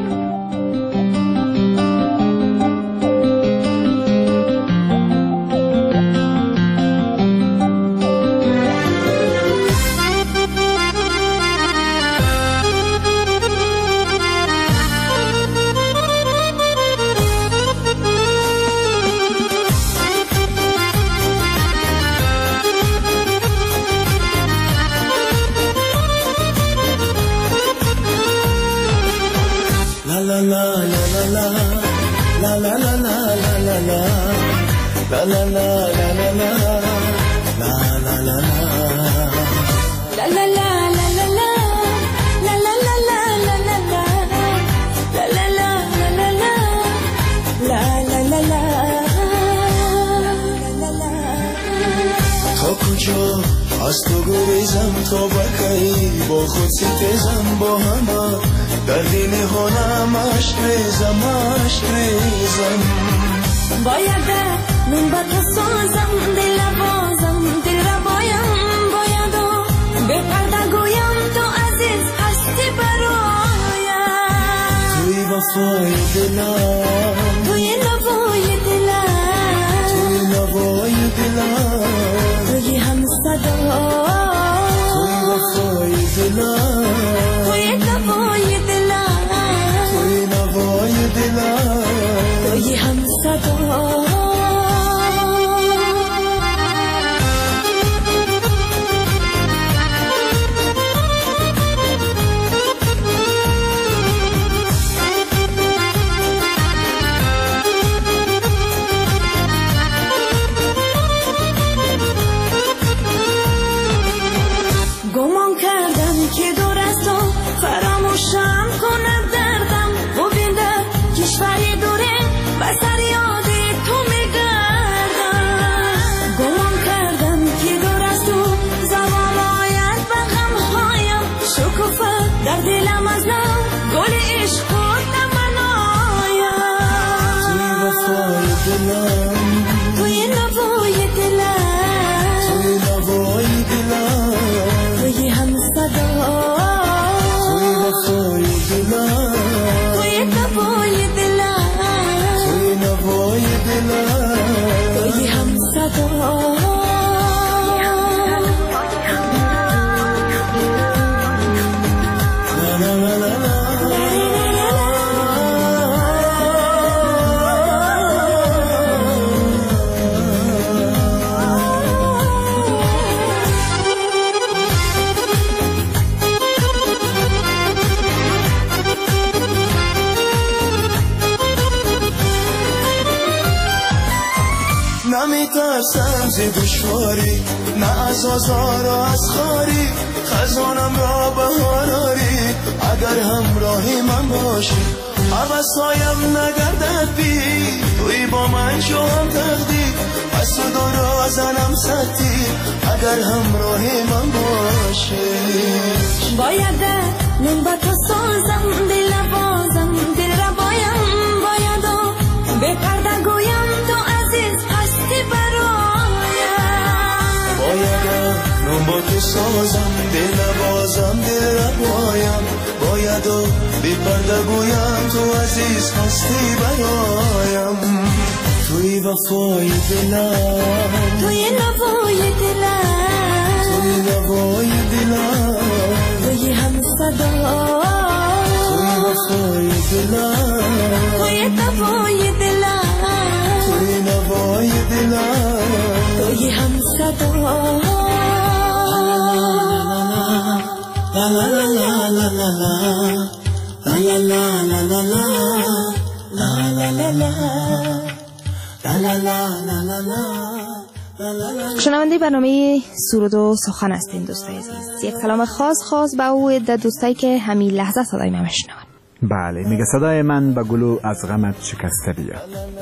از تو گریزم تا بکی با خود ستیزم با همه در دین هنم عشق ریزم عشق ریزم باید من با تو سازم دل بازم دل را بایم باید و به پرده گویم تو عزیز هستی برایم توی وفای دلم توی نوای دلم توی نوای دلم توی هم صدا توی وفای دلم توی نوای دلم توی نوای دلم توی هم صدا نترسم ز دشواری، نه از آزار و از خاری، خزانم را بهاراری. اگر همراهی من باشی حوثایم نگردد بی، توی با من شو هم تقدیر، پس تو دو زنم ستی. اگر همراهی من باشی باید من با تو سازم، دل بازم، دل را بایم باید و به پرده گویم تو عزیز هستی برایم. باید من با تو سازم، دل بازم، دل را بایم باید و به پرده گویم تو عزیز هستی برایم. توی وفای دلم، توی نوای دلم، توی نوای دلم، توی هم صدا، توی وفای دلم، توی نوای دلم، توی نوای دلم، توی هم صدا. La la la la la la la la la la la la la la la la. شنونده برنامه سرود و سخن هستین دوستای عزیز. یک سلام خاص خاص به او عده دوستایی که همین لحظه صدای من میشنون. بله، میگه صدای من به گلو از غمت شکسته بیا،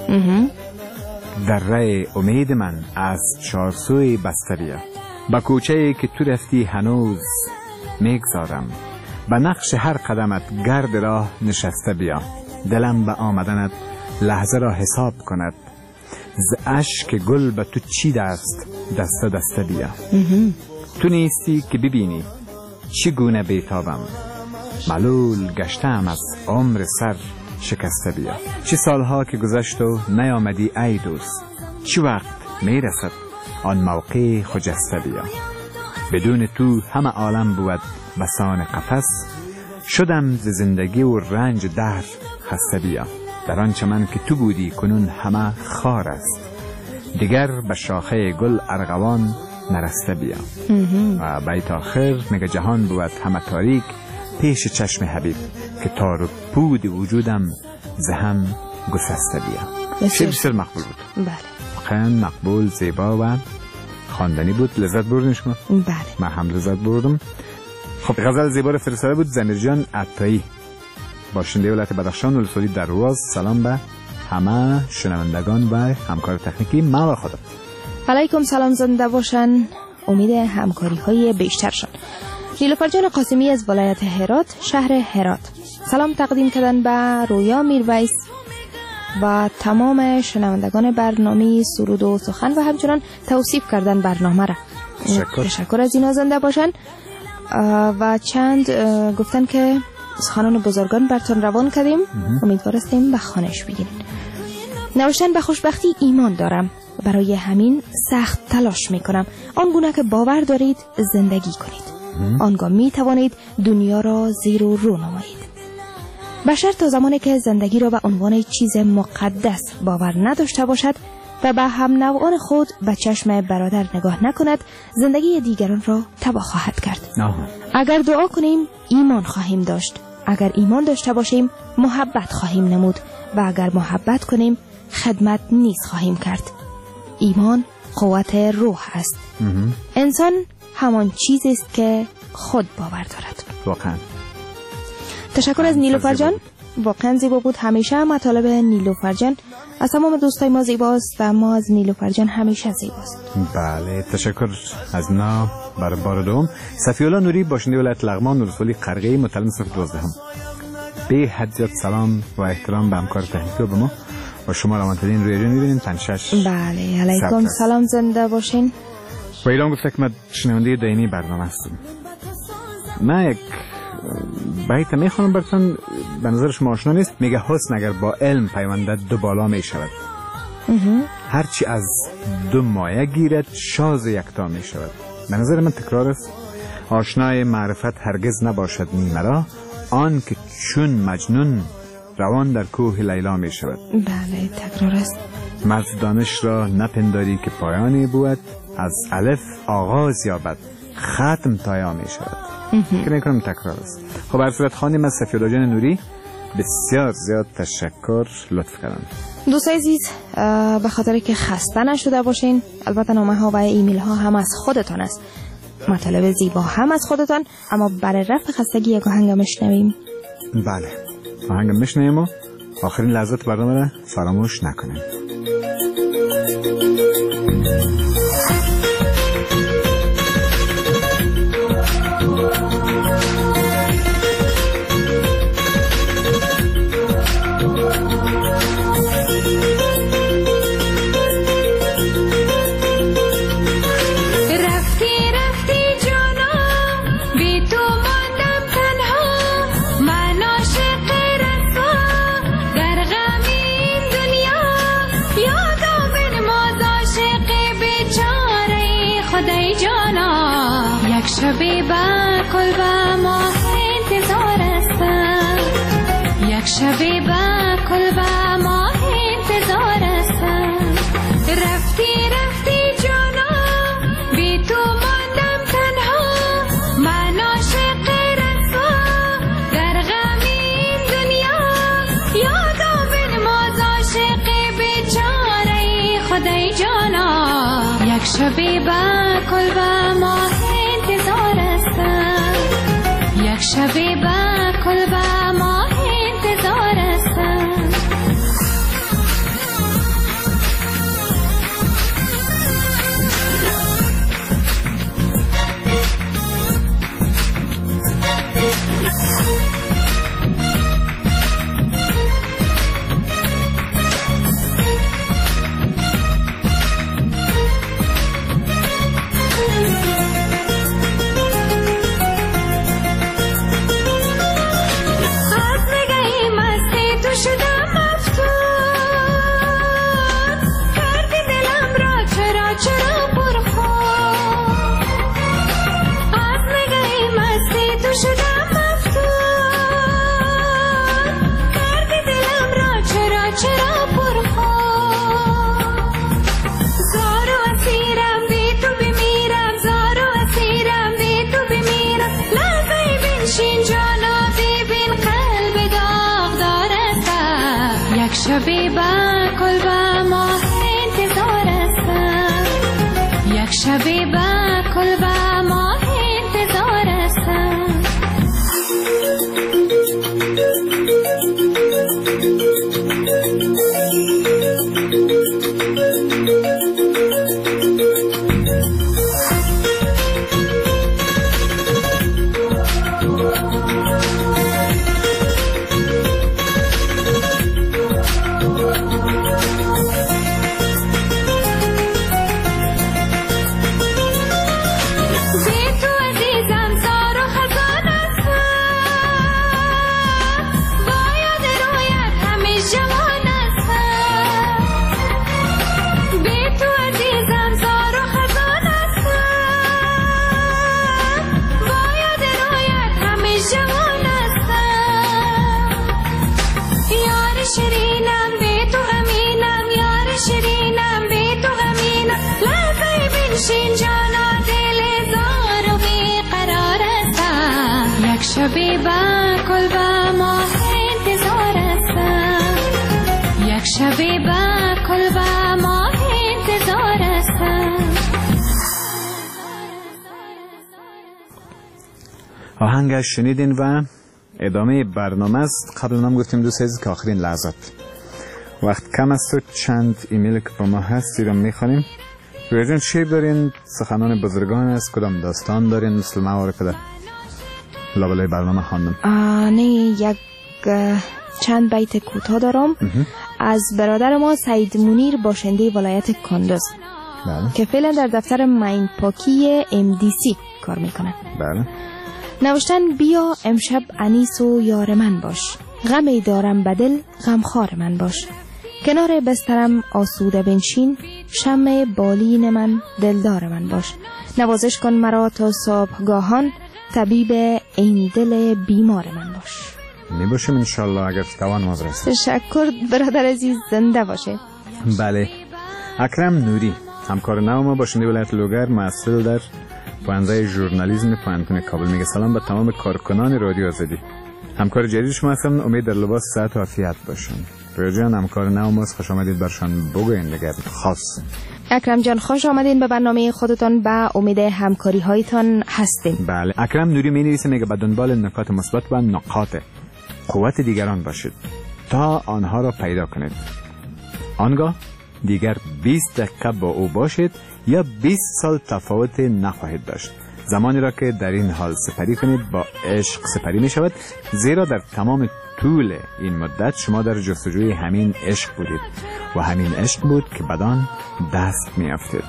در ره امید من از چارسوی بسته بیا، به کوچه‌ای که تو رفتی هنوز میگذارم، به نقش هر قدمت گرد راه نشسته بیا، دلم به آمدنت لحظه را حساب کند، ز اشک گل به تو چی دست دسته دسته بیا. تو نیستی که ببینی چگونه بیتابم، ملول گشتم از عمر سر شکسته بیا. چه سالها که گذشت و نیامدی ای دوست، چه وقت میرسد آن موقع خجسته بیا. بدون تو همه عالم بود بسان قفس، شدم ز زندگی و رنج دهر خسته بیا. در آن چمن که تو بودی کنون همه خار است، دیگر به شاخه گل ارغوان نرسته بیا. و بیت آخر میگه جهان بود همه تاریک پیش چشم حبیب، که تار و پود وجودم زهم گسسته بیا. شعر بسیار مقبول بود. بله، واقعا مقبول، زیبا و خواندنی بود. لذت بردین شما؟ بله، من هم لذت بردم. خب غزل زیبا رو فرستاده بود زمیر جان عطایی، باشنده ولایت بدخشان، ولسوالی درواز. سلام به همه شنوندگان و همکار تکنیکی. ما و خدا. علیکم سلام، زنده باشن، امید همکاری های بیشترشان. نیلوفر جان قاسمی از ولایت هرات، شهر هرات، سلام تقدیم کردن به رویا میرویس و تمام شنوندگان برنامه سرود و سخن و همچنان توصیف کردن برنامه را. تشکر. تشکر از اینا، زنده باشن. و چند گفتن که سخنان بزرگان برتون روان کردیم، امیدوار هستیم به خانش بگیرین. نوشتن به خوشبختی ایمان دارم، برای همین سخت تلاش میکنم، آنگونه که باور دارید زندگی کنید، آنگاه می توانید دنیا را زیر و رو نمایید. بشر تا زمانی که زندگی را به عنوان چیز مقدس باور نداشته باشد و به هم نوعان خود به چشم برادر نگاه نکند، زندگی دیگران را تباه خواهد کرد. آه. اگر دعا کنیم ایمان خواهیم داشت، اگر ایمان داشته باشیم محبت خواهیم نمود و اگر محبت کنیم خدمت نیز خواهیم کرد. ایمان قوت روح است. انسان همان چیزی است که خود باور دارد. واقعا تشکر از نیلوفر جان، واقعا زیبا بود. همیشه مطالب نیلوفر جان از تمام دوستای ما زیباست و ما از نیلوفر جان همیشه زیباست. بله، تشکر از نا بر بار دوم. صفی‌الله نوری باشنده ولایت لغمان، ولسوالی قرغی، متعلم صف دوازدهم. به حد زیاد سلام و احترام به همکار تکنیکی و به ما و شما روانترین روی جان می‌بینیم پنشش. بله، علیکم سلام، زنده باشین. و ایران گفته که من شنونده دائمی برنامه هستم. من یک بیت میخوانم براتون، به نظر شما آشنا نیست. میگه حسن اگر با علم پیوندد دو بالا میشود، هرچی از دو مایه گیرد شاز یکتا میشود. به نظر من تکرار است. آشنای معرفت هرگز نباشد نیمرا، آن که چون مجنون روان در کوه لیلا میشود. بله، تکرار است. مرد دانش را نپنداری که پایانی بود، از الف آغاز یابد ختم تایا می شود. که میکنم تکرار است. خب هر صورت خانیم از صفی‌الله جان نوری بسیار زیاد تشکر، لطف کردن. دوستای عزیز، به خاطر که خسته نشده باشین، البته نامه ها و ایمیل ها هم از خودتان است، مطالب زیبا هم از خودتان، اما برای رفع خستگی یک آهنگ میشنویم. بله، آهنگ میشنویم و آخرین لحظات برنامه را فراموش نکنیم. شبی با کل با ماه انتظار استم، یک شبی با کل با ماه انتظار استم. رفتی رفتی جانم بی تو ماندم تنها، من عاشق رسوا در غم این دنیا. یادم بنواز عاشق بیچاره خدای جانا، یک شبی با کل با ماه یک شبی با کل با ماه انتظار استم. شبی با کل با ماه انتظار استم، یک شبی با کل با ماه انتظار استم. شبی با کل با ماه انتظار استم، یک شبی با کل با ماه انتظار استم. آهنگش شنیدین و ادامه برنامه است. قبل نام گفتیم دوست عزیز که آخرین لحظات وقت کم است و چند ایمیل که با ما هستی رو میخوانیم. روی جان شعر دارین، سخنان بزرگان است، کدام داستان دارین مثل موارد که لابلای برنامه خواندم؟ نه، یک چند بیت کوتاه دارم از برادر ما سعید منیر باشنده ولایت کندوز که فعلا در دفتر ماین پاکی ام دی سی کار میکنه. بله. نوشتن بیا امشب انیس و یار من باش، غمی دارم بدل غمخوار من باش، کنار بسترم آسوده بنشین، شمع بالین من دلدار من باش، نوازش کن مرا تا صبحگاهان، طبیب این دل بیمار من باش. می باشیم انشالله اگر توان ما برسه. تشکر برادر عزیز، زنده باشه. بله. اکرم نوری همکار نو ما باشنده ولایت لوگر، محصل در پوانزه ژورنالیسم پوانتون کابل، میگه سلام به تمام کارکنان رادیو آزادی. همکار جدید شما هستم. امید در لباس صحت و عافیت باشن. رویا جان همکار نو ماست، خوش آمدید برشان بگوین دیگر خاص. اکرم جان خوش آمدین به برنامه خودتان. با امید همکاری هایتان هستیم. بله. اکرم نوری می نویسه میگه به دنبال نکات مثبت و نقاط قوت دیگران باشید تا آنها را پیدا کنید. آنگاه دیگر بیست دقیقه با او باشید یا بیست سال تفاوت نخواهید داشت. زمانی را که در این حال سپری کنید با عشق سپری می شود، زیرا در تمام طول این مدت شما در جستجوی همین عشق بودید و همین عشق بود که بدان دست می افتید.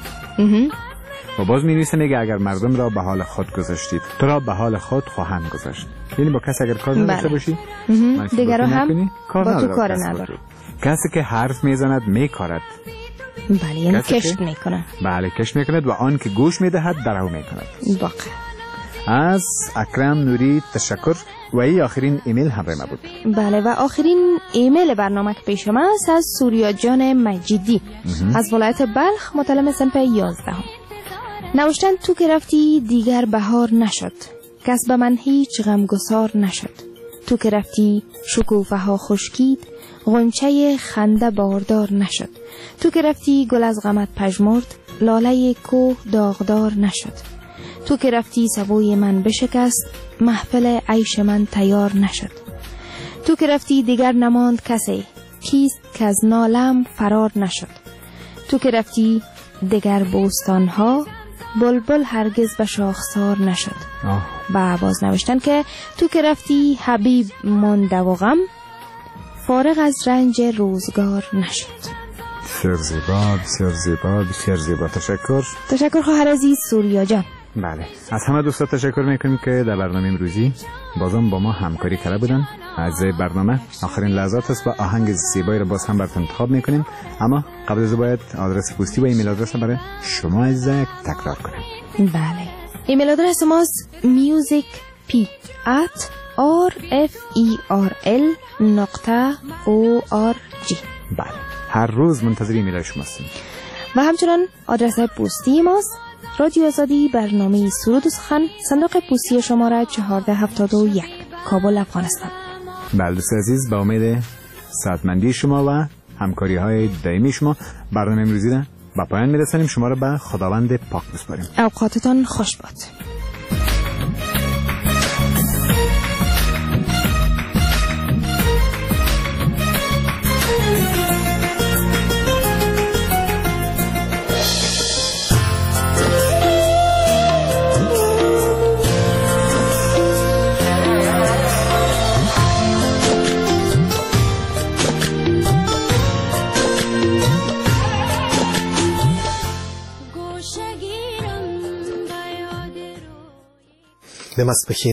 و باز می نویسه میگه اگر مردم را به حال خود گذاشتید تو را به حال خود خواهند گذاشت. یعنی با کسی اگر کار نداشته باشی دیگر هم کار با تو کار نداره. کسی که حرف می زند می کارد. بله یعنی کشت می کند. بله کشت می کند و آن که گوش می دهد درو می کند. واقعا. از اکرم نوری تشکر. و این آخرین ایمیل همراه ما بود. بله و آخرین ایمیل برنامه که پیش ما است از سوریا جان مجیدی از ولایت بلخ، متعلم صنف یازدهم. نوشتن تو که رفتی دیگر بهار نشد، کس به من هیچ غمگسار نشد. تو که رفتی شکوفه ها خشکید، غنچه خنده باردار نشد. تو که رفتی گل از غمت پژمرد، لاله کوه داغدار نشد. تو که رفتی سبوی من بشکست، محفل عیش من تیار نشد. تو که رفتی دیگر نماند کسی، کیست که از نالم فرار نشد. تو که رفتی دیگر بوستانها، بلبل هرگز به شاخسار نشد. و باز نوشتن که تو که رفتی حبیب مانده و غم، فارغ از رنج روزگار نشد. بسیار زیبا، بسیار زیبا، بسیار زیبا. تشکر. تشکر خواهر عزیز سوریا جان. بله. از همه دوستا تشکر میکنیم که در برنامه امروزی بازم با ما همکاری کرده بودن. از برنامه آخرین لحظات است و آهنگ زیبایی رو باز هم براتون انتخاب میکنیم. اما قبل از باید آدرس پستی و ایمیل آدرس برای شما عزیزان تکرار کنیم. بله. ایمیل آدرس ماست musicp at rferl نقطه org. بله. هر روز منتظر ایمیل شما هستیم. و همچنان آدرس پستی ماست رادیو آزادی، برنامه سرود و سخن، صندوق پستی شماره چهارده هفتاد و یک، کابل، افغانستان. بله دوست عزیز، با امید سعادتمندی شما و همکاری های دائمی شما برنامه امروزی را به پایان میرسانیم. شما را به خداوند پاک بسپاریم. اوقاتتان خوش باد. به مسبح